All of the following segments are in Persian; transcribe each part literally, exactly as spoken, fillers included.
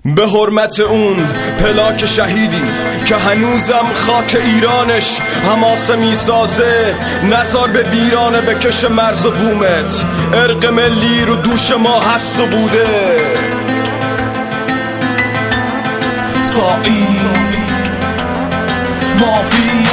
به حرمت اون پلاک شهیدی که هنوزم خاک ایرانش حماسه میسازه، نزار به ویرانه بکش مرز و بومت. ارق ملی رو دوش ما هست و بوده. سائی مافی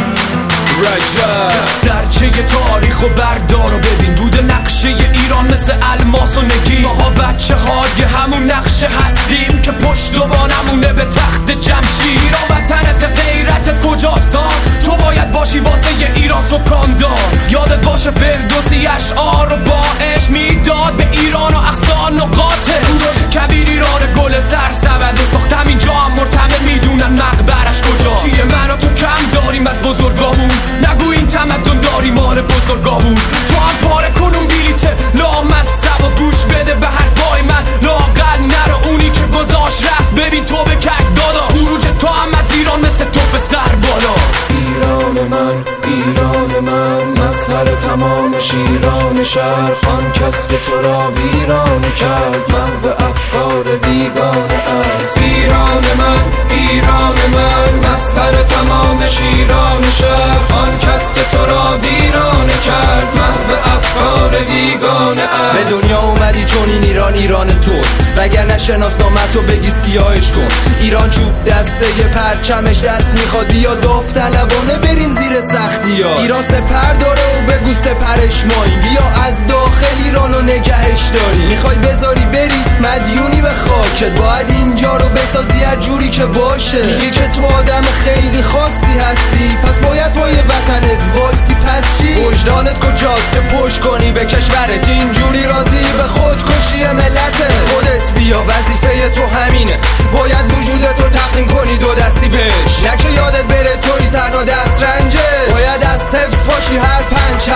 رجب درچه تاریخ و بردار و ببین، بوده نقشه ایران مثل الماس و نگین. ماها بچه های همون نقشه هستیم که پشت و بانمونه به تخت جمشید. وطنت غیرتت کجاستان؟ تو باید باشی واسه ایران سکاندار. یادت باشه فردوسی اشعار و باعش میداد به ایران و اقصا نقاطش. کوروش کبیر ایران گل سرسبد و ساختم اینجا هم مرتمل میدونن مقبرش کجا. چیه من و تو کم داریم از بزرگامون؟ نگو این تمدن داری مال بزرگامون. تو هم پاره کنون بیلیت لامصب و گوش بده به حرفای من. لااقل نرو اونی که گذاشت رفت. ببین تو به کک داداش، خروج تو هم از ایران مثل توپ سر بالا. ایران من، ایران من، مظهر تمام شیران شهر. آن کس که تو را ویران کرد، محو افکار بیگانه است. ایران من، ایران من، مظهر تمام شیران شهر. آن کس که تو را ویران کرد، محو افکار بیگانه است. به دنیا اومدی چون این ایران ایران توست، وگر نشناسنامتو بگی سیاهش کن. ایران چوب دسته پرچمش دست میخواد، یا داوطلبانه بریم زیر سختی ها. ایران سپر داره و بگو سپرش ماییم، بیا از داخل ایرانو نگهش داری. میخوای بذاری بری مدیونی به خاکت، باید اینجا رو بسازی هر جوری که باشه. میگه که تو آدم خیلی خاصی هستی، پس باید پای وطنت وایسی. پس چی؟ وجدانت کجاست که پشت کنی به کشورت؟ اینجوری راضی به خودکشی ملته؟ خودت بیا، وظیفه تو همینه، باید وجودتو تقدیم کنی دو دستی بهش. نه که یادت بره توی تنها دست رنجه، باید از حفظ باشی هر پنج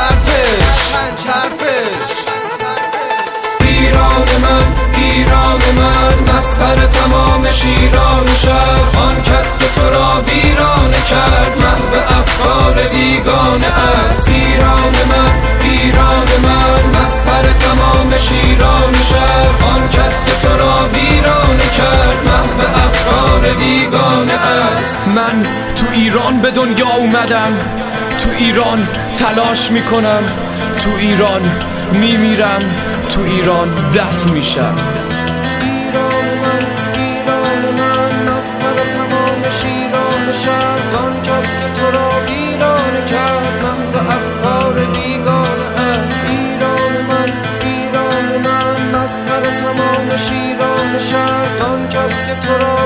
حرفش. ایران من، ایران من، مظهر تمام شیران شهر. آن کس که تو را ویران کرد، محو افکار بیگانه است. ایران من، ایران من، مظهر تمام شیران شهر. آن کس که تو را ویران کرد، محو افکار بیگانه است. من تو ایران به دنیا اومدم، تو ایران تلاش میکنم، تو ایران میمیرم، تو ایران دفن میشم. ایران من، ایران من، مظهر تمام شیران شهر. آن کس که تو را ویران کرد، محو افکار بیگانه است. ایران من، ایران من، مظهر تمام شیران شهر. آن کس که تو را